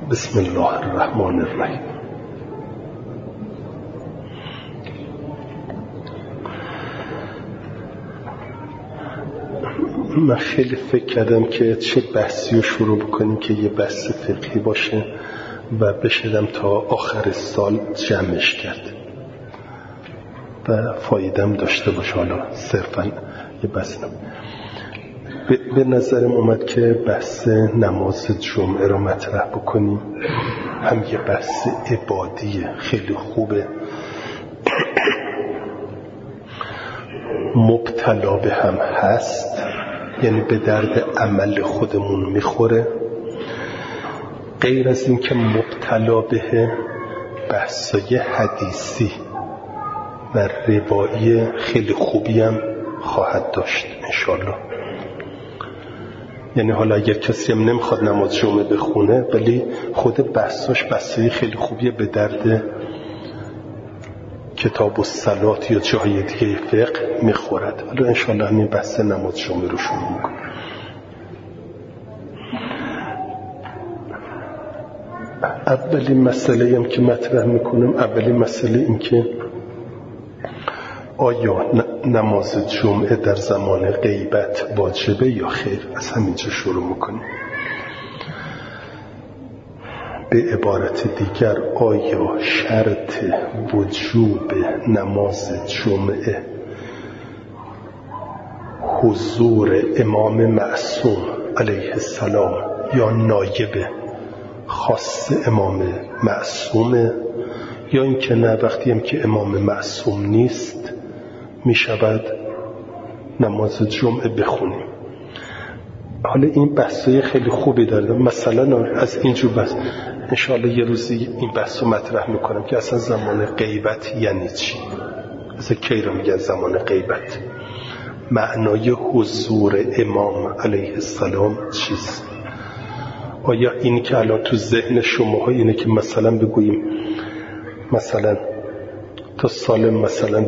بسم الله الرحمن الرحیم. من خیلی فکر کردم که چه بحثی رو شروع بکنیم که یه بحث فقهی باشه و بشدم تا آخر سال جمعش کرد و فایدم داشته باشه. حالا صرفا یه بحث به نظرم اومد که بحث نماز جمعه رو مطرح بکنیم. هم یه بحث عبادیه خیلی خوبه، مبتلا به هم هست، یعنی به درد عمل خودمون میخوره. غیر از این که مبتلا به بحثای حدیثی و روایی خیلی خوبی هم خواهد داشت انشالله. یعنی حالا اگر کسی هم نمیخواد نماز جمعه بخونه ولی خود بحثاش بحثای خیلی خوبیه به درد کتاب الصلات یا جای دیگه فقه میخورد. حالا انشالله همین بحث نماز جمعه رو شروع میکنم. اولین مسئله هم که مطرح میکنم، اولین مسئله این که آیا نماز جمعه در زمان غیبت واجبه یا خیر؟ از همینجا شروع میکنیم. به عبارت دیگر آیا شرط وجوب نماز جمعه حضور امام معصوم علیه السلام یا نایب خاص امام معصومه، یا اینکه نه وقتی هم که امام معصوم نیست می شود نماز جمعه بخونیم؟ حالا این بحثای خیلی خوبی داره. مثلا از اینجور بحث انشاءالله یه روزی این بحث رو مطرح میکنم که اصلا زمان غیبت یعنی چی، اصلا کی رو میگن زمان غیبت، معنای حضور امام علیه السلام چیست. آیا این که الان تو ذهن شماها اینه که مثلا بگوییم مثلا تا سال مثلا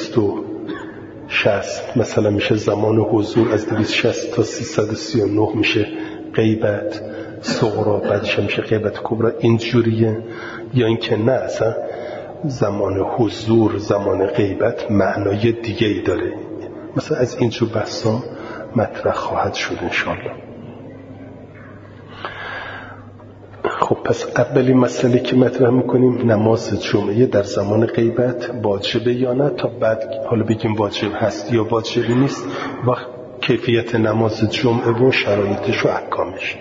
260 مثلا میشه زمان حضور، از 260 تا 339 میشه غیبت صغرا، بعدش میشه غیبت کبرا، اینجوریه؟ یا اینکه نه اصلا زمان حضور زمان غیبت معنای دیگه ای داره؟ مثلا از اینجور بحثا مطرح خواهد شد انشالله. خب پس اولین مسئله که مطرح میکنیم نماز جمعه در زمان غیبت واجبه یا نه، تا بعد حالا بگیم واجب هست یا واجب نیست و کیفیت نماز جمعه و شرایطش و احکامش.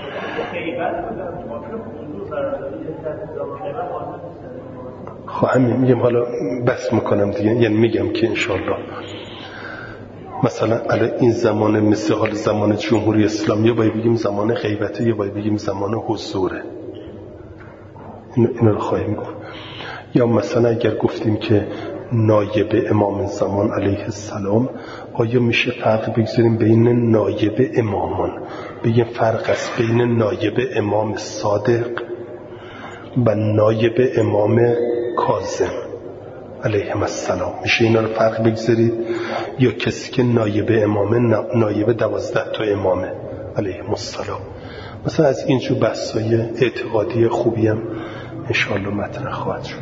خب همین میگم، حالا بس میکنم دیگه، یعنی میگم که انشالله مثلا الان این زمان مثل حال زمان جمهوری اسلامی یا باید بگیم زمان غیبته یا باید بگیم زمان حضوره، اینو رو خواهیم گفت. یا مثلا اگر گفتیم که نایب امام زمان علیه السلام، آیا میشه فرق بگذاریم بین نایب امامان؟ بگیم فرق است بین نایب امام صادق و نایب امام کاظم علیهم السلام، میشه اینا رو فرق بگذارید؟ یا کسی که نایب امامه نایب 12 تا امامه علیهم السلام؟ مثلا از اینجور بحثای اعتقادی خوبی هم انشاءالله مطرح خواهد شد.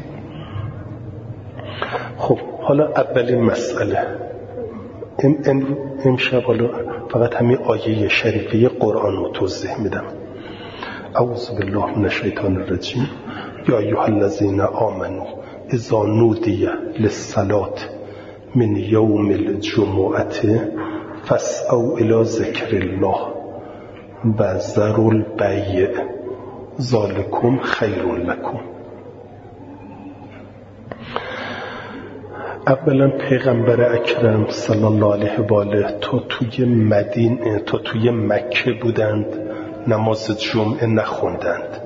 خب حالا اولین مسئله امشب حالا فقط همین آیه شریفه قرآن رو توضیح میدم. اعوذ بالله من الشیطان الرجیم. یا ایها الذین آمنوا اذا نودی للصلاة من یوم الجمعة فاسعوا الی ذکر الله و ذروا البیع ذلکم خیر لکم. اولا پیغمبر اکرم صلی الله علیه و آله تا توی مکه بودند نماز جمعه نخوندند،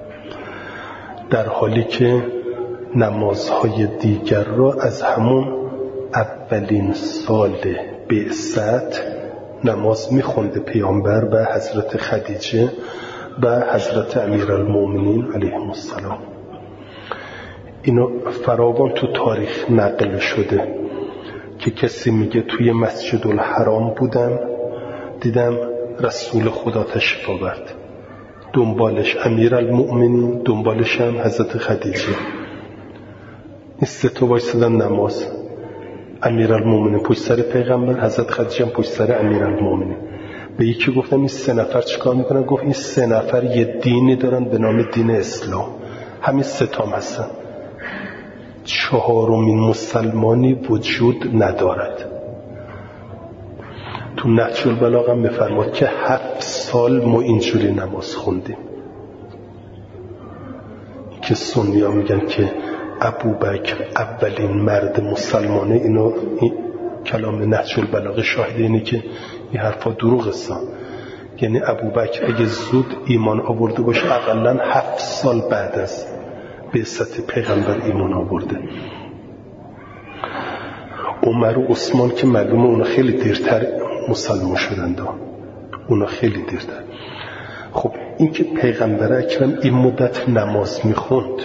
در حالی که نمازهای دیگر را از همون اولین سال بعثت نماز میخونده پیامبر و حضرت خدیجه و حضرت امیرالمومنین علیهم السلام. اینو فراوان تو تاریخ نقل شده که کسی میگه توی مسجد الحرام بودم دیدم رسول خدا تشریف آورد، دنبالش امیرالمؤمنین، دنبالش هم حضرت خدیجه. این سه تا وایسادن نماز، امیرالمؤمنین پشت سر پیغمبر، حضرت خدیجه هم پشت سر امیرالمؤمنین. به یکی گفتم این سه نفر چیکار میکنن؟ گفت این سه نفر یه دینی دارن به نام دین اسلام، همین سه تا هستن. چهارمین مسلمانی وجود ندارد. تو نهج البلاغه هم میفرماد که 7 سال ما اینجوری نماز خوندیم که سنی ها میگن که ابوبکر اولین مرد مسلمانه. این کلام نهج البلاغه شاهد اینه که این حرفا دروغ است. یعنی ابوبکر اگه زود ایمان آورده باشه اقلا 7 سال بعد از بعثت پیغمبر ایمان آورده. عمر و عثمان که معلومه اونا خیلی دیرتر مسلمان شدند، اونا خیلی دیرتر. خب این که پیغمبر اکرم این مدت نماز میخوند،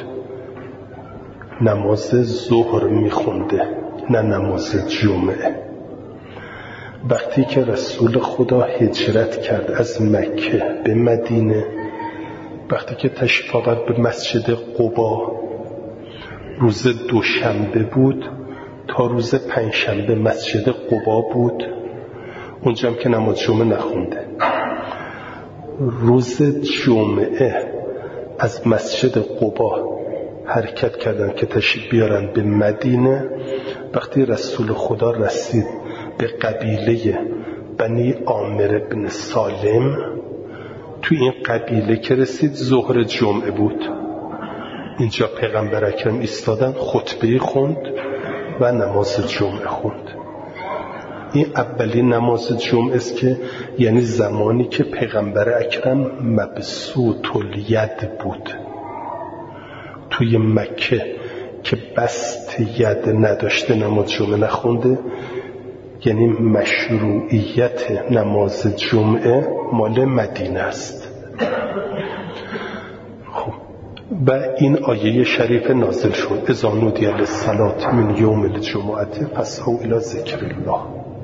نماز ظهر میخونده نه نماز جمعه. وقتی که رسول خدا هجرت کرد از مکه به مدینه، وقتی که تشریف آورد به مسجد قبا، روز دوشنبه بود تا روز پنجشنبه مسجد قبا بود. اونجا هم که نماز جمعه نخونده. روز جمعه از مسجد قبا حرکت کردن که تشریف بیارن به مدینه. وقتی رسول خدا رسید به قبیله بنی عامر بن سالم، تو این قبیله که رسید ظهر جمعه بود. اینجا پیغمبر اکرم ایستادن، خطبه خوند و نماز جمعه خوند. این اولین نماز جمعه است که یعنی زمانی که پیغمبر اکرم مبسوط الید بود توی مکه که بسط ید نداشته نماز جمعه نخونده. یعنی مشروعیت نماز جمعه مال مدینه است. خب و این آیه شریف نازل شد اذا نودی للصلاة من یوم الجمعة فاسعوا الی ذکر الله.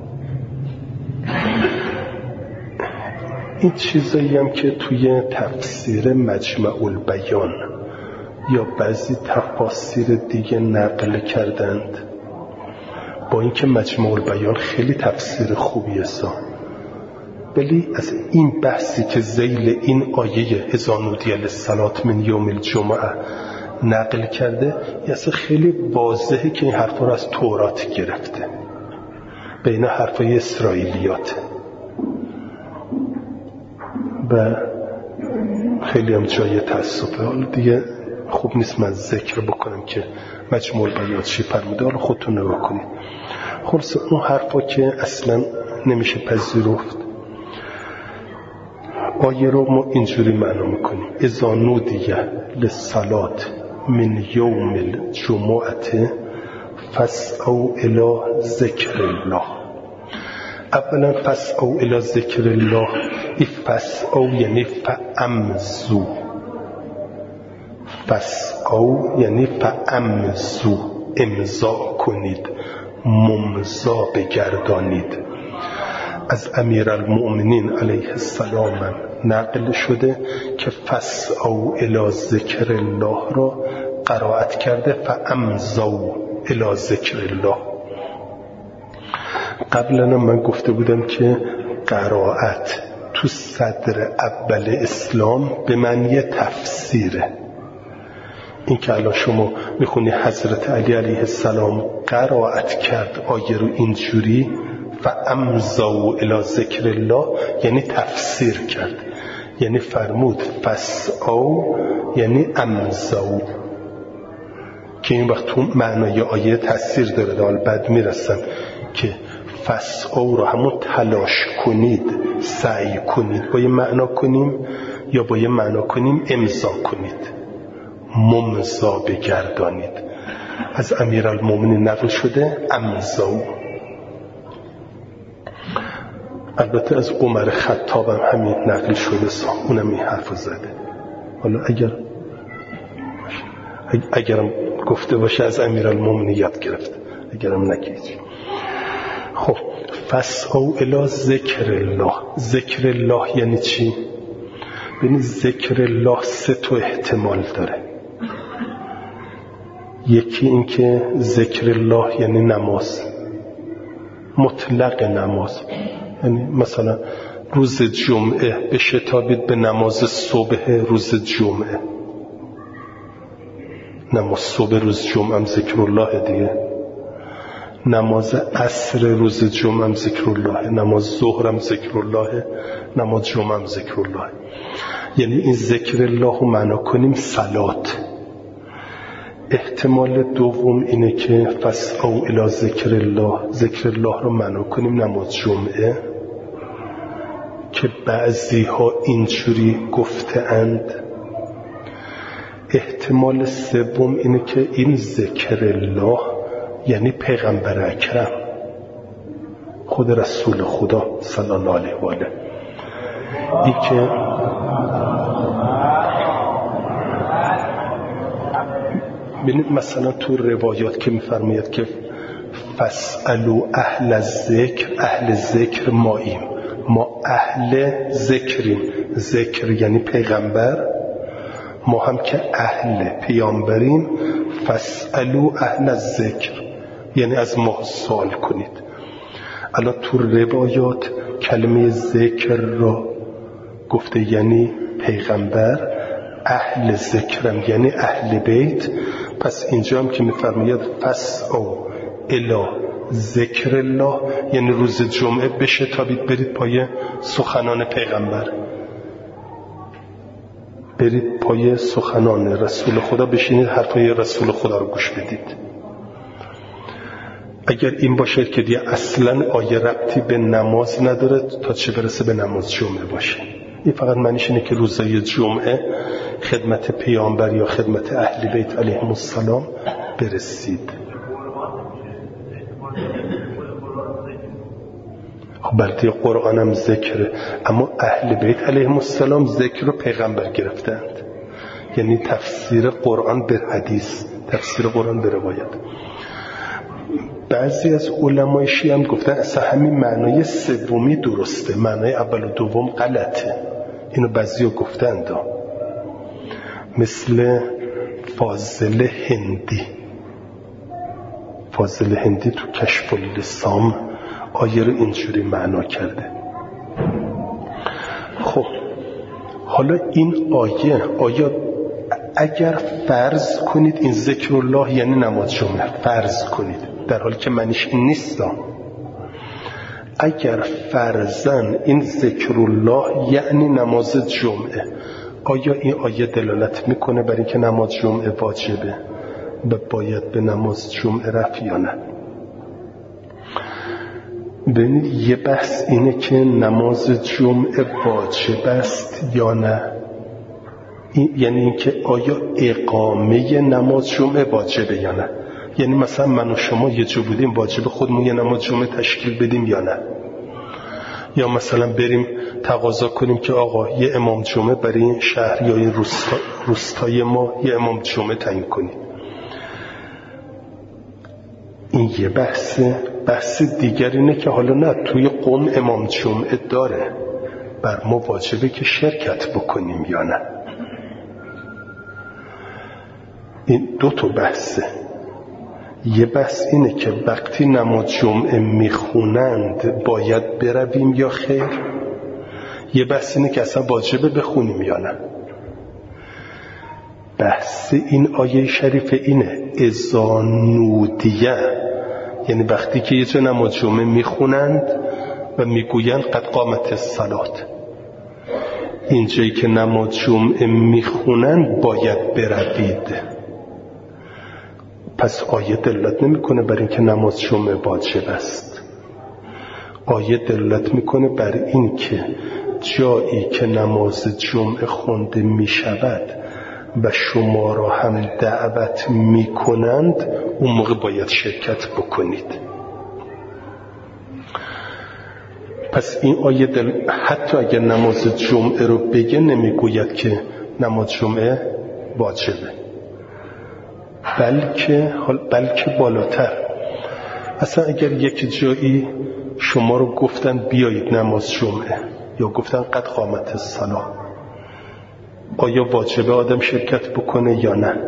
این چیزایی هم که توی تفسیر مجمع البیان یا بعضی تفاسیر دیگه نقل کردند، با اینکه مجمع البیان خیلی تفسیر خوبی است، ولی از این بحثی که ذیل این آیه اذا نودی للصلاة من یوم الجمعه نقل کرده، یه اصلا خیلی واضحه که این حرفا رو از تورات گرفته، بین حرفای اسرائیلیات و خیلی هم جای تأسفه. حالا دیگه خوب نیست من ذکر بکنم که مجموع البیان چی فرموده، حالا خودتون نگاه کنید. خلاص اون حرفا که اصلا نمیشه پذیرفت، آیه رو ما اینجوری معنا میکنیم اذا نودی للصلاة من یوم الجمعة فاسعوا الی ذکر الله. اولا فاسعوا الی ذکر الله، این فاسعوا یعنی فامضوا، فاسعوا یعنی فامضوا، امضا کنید، ممضا بگردانید. از امیرالمؤمنین علیه السلام نقل شده که فاسعوا الی ذکر الله را قرائت کرده فامضوا الی ذکر الله. قبلا من گفته بودم که قرائت تو صدر اول اسلام به معنی تفسیره. این که الان شما میخونی حضرت علی علیه السلام قرائت کرد آیه رو اینجوری فامضوا الی ذکر الله، یعنی تفسیر کرد، یعنی فرمود فاسعوا یعنی امضوا، که این وقت تو معنای آیه تفسیر داره. حالا بعد میرسن که فاسعوا رو همون تلاش کنید، سعی کنید با یه معنا کنیم یا با یه معنا کنیم امضا کنید، ممضا بگردانید. از امیرالمومنین نقل شده امضا. البته از عمر خطاب هم همین نقل شده، اونم این حرف زده. حالا اگرم گفته باشه از امیرالمومنین یاد گرفت، اگرم نگید. خب فاسعوا الی ذکر الله. ذکر الله یعنی چی؟ ببینید ذکر الله 3 احتمال داره. یکی این که ذکر الله یعنی نماز، مطلق نماز، یعنی مثلا روز جمعه بشتابید به نماز صبح روز جمعه. نماز صبح روز جمعه هم ذکر الله دیگه. نماز عصر روز جمعه هم ذکر الله، نماز ظهر هم ذکر الله، نماز جمعه هم ذکر الله. یعنی این ذکر الله رو معنا کنیم صلات. احتمال دوم اینه که فسعوا الی ذکر الله، ذکر الله رو معنا کنیم نماز جمعه، که بعضی ها اینجوری گفته اند. احتمال سوم اینه که این ذکر الله یعنی پیغمبر اکرم، خود رسول خدا صلی الله علیه و آله. این که ببینید مثلا تو روایات که میفرماید که فاسألوا اهل الذکر، اهل ذکر ماییم، ما اهل ذکریم. ذکر یعنی پیغمبر، ما هم که اهل پیامبریم. فاسألوا اهل الذکر یعنی از ما سوال کنید. الان تو روایات کلمه ذکر را گفته یعنی پیغمبر، اهل ذکرم یعنی اهل بیت. پس اینجا هم که میفرماید فسعوا الی ذکر الله یعنی روز جمعه بشتابید برید پای سخنان پیغمبر، برید پای سخنان رسول خدا، بشینید حرفای رسول خدا رو گوش بدید. اگر این باشه که دیگه اصلا آیه ربطی به نماز نداره تا چه برسه به نماز جمعه باشه. این فقط معنیش اینه که روزای جمعه خدمت پیامبر یا خدمت اهل بیت علیهم السلام برسید. خب بلکه قرآن هم ذکره، اما اهل بیت علیهم السلام ذکر رو پیغمبر گرفتند. یعنی تفسیر قرآن به حدیث، تفسیر قرآن به روایت. بعضی از علمای شیعه هم گفتن اصلا همین معنای سومی درسته، معنای اول و دوم غلطه. اینو بعضی ها گفتند، مثل فاضل هندی. فاضل هندی تو کشف اللسام آیه رو اینجوری معنا کرده. خب حالا این آیه اگر فرض کنید این ذکر الله یعنی نماز جمعه، فرض کنید، در حالی که معنیش این نیست. اگر فرضاً این ذکر الله یعنی نماز جمعه، آیا این آیه دلالت میکنه بر اینکه نماز جمعه واجبه و باید به نماز جمعه رفت یا نه؟ ببینید یه بحث اینه که نماز جمعه واجب است یا نه. یعنی اینکه آیا اقامه نماز جمعه واجبه یا نه. یعنی مثلا من و شما یه جو بودیم، واجب خودمون یه نماز جمعه تشکیل بدیم یا نه. یا مثلا بریم تقاضا کنیم که آقا یه امام جمعه برای این شهر یا این روستای ما یه امام جمعه تعیین کنیم. این یه بحث دیگر اینه که حالا نه توی قوم امام جمعه داره، بر ما واجبه که شرکت بکنیم یا نه. این 2 بحثه. یه بحث اینه که وقتی نماز جمعه میخونند باید برویم یا خیر. یه بحث اینه که اصلا واجبه بخونیم یا نه. بحث این آیه شریف اینه اذا نودیه، یعنی وقتی که یه جا نماز جمعه میخونند و میگویند قد قامت الصلات، اینجایی که نماز جمعه میخونند باید بروید. پس آیه دلالت نمیکنه بر اینکه نماز جمعه واجب است. آیه دلالت میکنه بر اینکه جایی که نماز جمعه خونده میشود و شما را هم دعوت میکنند اون موقع باید شرکت بکنید. پس این آیه حتی اگر نماز جمعه رو بگه نمیگوید که نماز جمعه واجبه، بلکه بالاتر. اصلا اگر یک جایی شما رو گفتن بیایید نماز جمعه یا گفتن قد قامت الصلاة، آیا واجبه آدم شرکت بکنه یا نه؟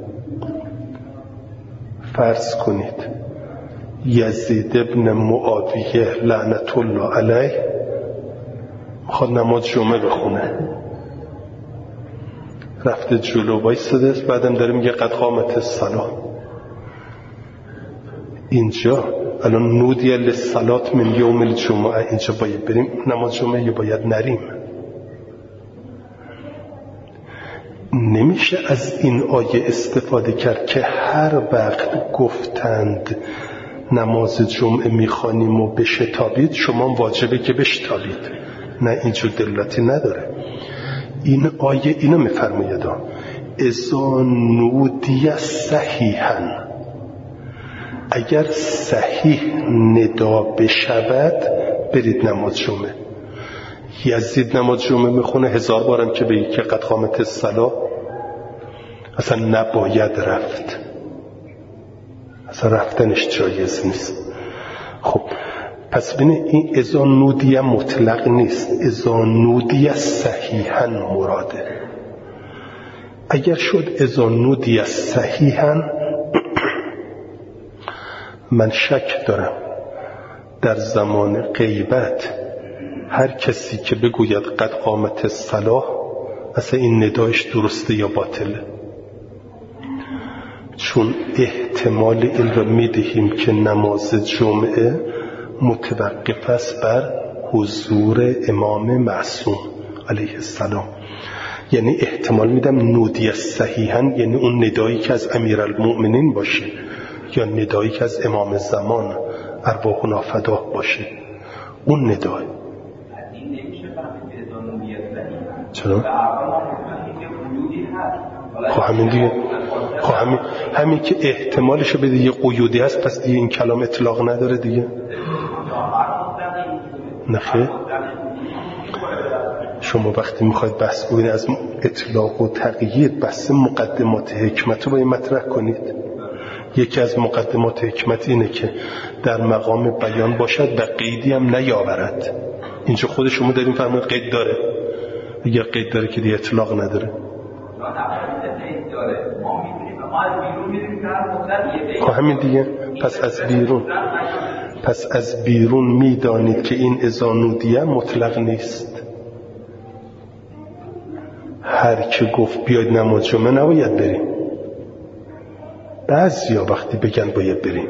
فرض کنید یزید ابن معاویه لعنت الله علیه میخواد نماز جمعه بخونه، رفته جلو وایساده است، بعدم داره میگه قد قامت الصلاة. اینجا الان نودی للصلاة من یوم الجمعه، اینجا باید بریم نماز جمعه یا باید نریم؟ نمیشه از این آیه استفاده کرد که هر وقت گفتند نماز جمعه میخوانیم و بشتابید شما واجبه که بشتابید. نه، اینجور دلالتی نداره. این آیه اینو میفرماید اذا نودی صحیحا، اگر صحیح ندا بشود برید نماز جمعه. یزید نماز جمعه میخونه 1000 بارم که بگی که قد قامت الصلاة، اصلا نباید رفت، اصلا رفتنش جایز نیست. خب پس ببینید این اذا نودی مطلق نیست، اذا نودی صحیحا مراده. اگر شد اذا نودی صحیحا، من شک دارم در زمان غیبت هر کسی که بگوید قد قامت الصلاة اصلا این ندایش درسته یا باطله، چون احتمال این رو میدهیم که نماز جمعه متوقف است بر حضور امام معصوم علیه السلام. یعنی احتمال میدم نودی صحیحاً یعنی اون ندایی که از امیرالمؤمنین باشه یا ندایی که از امام زمان ارواحنا فداه باشه، اون ندای. چرا؟ خب همین دیگه، خب همین که احتمالشو بده یه قیودی هست، پس دیگه این کلام اطلاق نداره دیگه. نخیر، شما وقتی میخواید بحث کنید از اطلاق و تقیید، بحث مقدمات حکمت رو باید مطرح کنید. یکی از مقدمات حکمت اینه که در مقام بیان باشد و قیدی هم نیاورد. اینجا خود شما داریم فرمایید قید داره، اگر قید داره که دیگه اطلاق نداره. خب همین دیگه، پس از بیرون میدانید که این اذا نودیه مطلق نیست. هر که گفت بیاید نماز جمعه نباید بریم، بعضیا وقتی بگن باید بریم.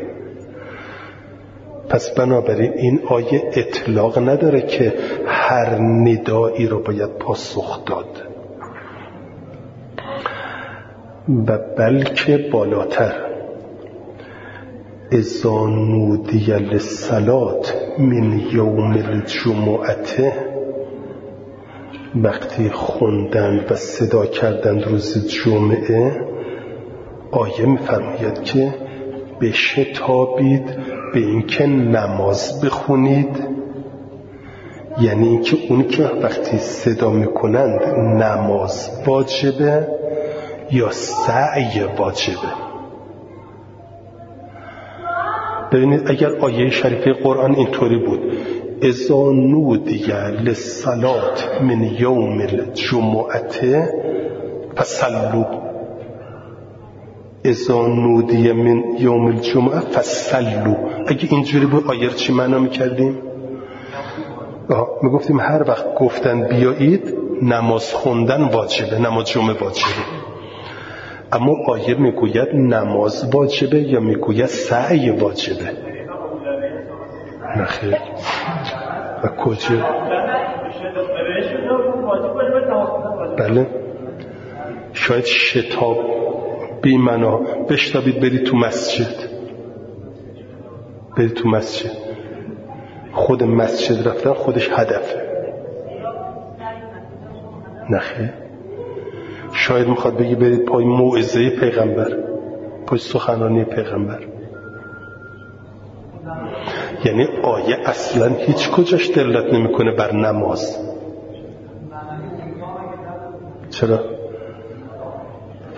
پس بنابراین این آیه اطلاق نداره که هر ندایی رو باید پاسخ داد، و بلکه بالاتر اذا نودی للصلاة من یوم الجمعه، وقتی خوندند و صدا کردند روز جمعه، آیه میفرماید که بشتابید به اینکه نماز بخونید. یعنی اینکه اون که وقتی صدا میکنند نماز واجبه یا سعی واجبه. ببینید اگر آیه شریفه قرآن اینطوری بود اذا نودی للصلاة من یوم الجمعه فصلوا، اذا نودی من یوم الجمعه فصلوا، اگه اینجوری بود آیه چی معنا میکردیم؟ میگفتیم هر وقت گفتن بیایید نماز خوندن واجبه، نماز جمعه واجبه. اما آیه میگوید نماز واجبه یا میگوید سعی واجبه؟ نخیر. و کجا؟ بله، شاید شتاب بی معنا بشتابید برید تو مسجد، برید تو مسجد. خود مسجد رفتن خودش هدفه. نخیر. شاید میخواد بگی برید پای موعظه پیغمبر، پای سخنرانی پیغمبر. یعنی آیه اصلا هیچ کجاش دلالت نمیکنه بر نماز. چرا؟ و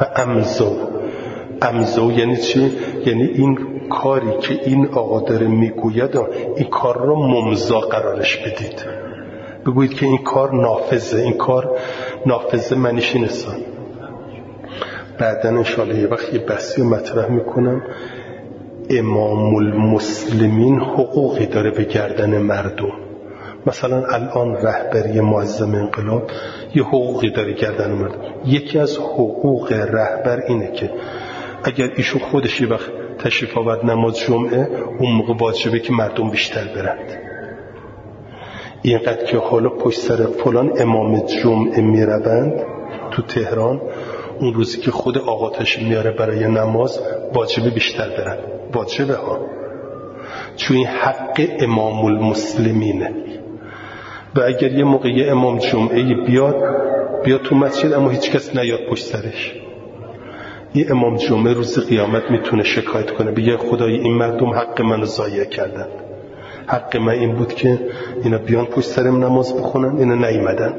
امزو یعنی چی؟ یعنی این کاری که این آقا داره میگوید این کار رو ممضا قرارش بدید، بگویید که این کار نافذه، این کار نافذه معنیش اینستان. بعداً انشاءالله یه وقت یه بحثی رو مطرح میکنم. امام المسلمین حقوقی داره به گردن مردم. مثلا الان رهبری معظم انقلاب یه حقوقی داره گردن مردم. یکی از حقوق رهبر اینه که اگر ایشون خودش یه وقت تشریف آورد نماز جمعه، اون موقع واجبه که مردم بیشتر برند. اینقدر که حالا پشت سر فلان امام جمعه میروند تو تهران، اون روزی که خود آقا تشریف میاره برای نماز واجبه بیشتر برند. واجبه ها، چون این حق امام المسلمینه. و اگر یه موقع یه امام جمعه بیاد تو مسجد اما هیچ کس نیاد پشت سرش، یه امام جمعه روز قیامت میتونه شکایت کنه، بگه خدای این مردم حق منو ضایع کردن، حق من این بود که اینا بیان پشت سرم نماز بخونن، اینا نیومدند.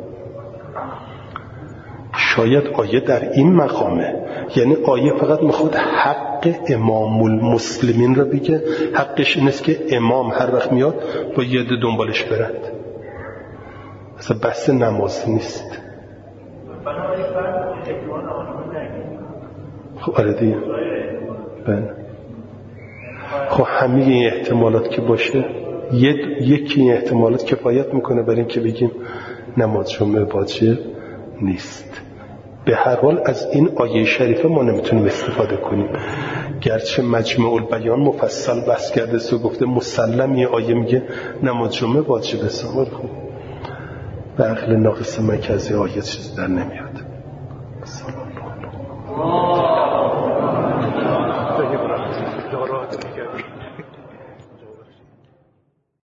شاید آیه در این مقامه، یعنی آیه فقط میخواد حق امام المسلمین رو بگه. حقش این است که امام هر وقت میاد با یه عده دنبالش برند. اصلا بحث نماز نیست. خب آره دیگه. بله. خب همه این احتمالات که باشه، یکی این احتمالات کفایت میکنه برای این که بگیم نماز جمعه واجب نیست. به هر حال از این آیه شریفه ما نمیتونیم استفاده کنیم، گرچه مجمع البیان مفصل بحث کرده است و گفته مسلم یه آیه میگه نماز جمعه واجب است. خب به عقل ناقص مرکزی آیه چیز در نمیاد.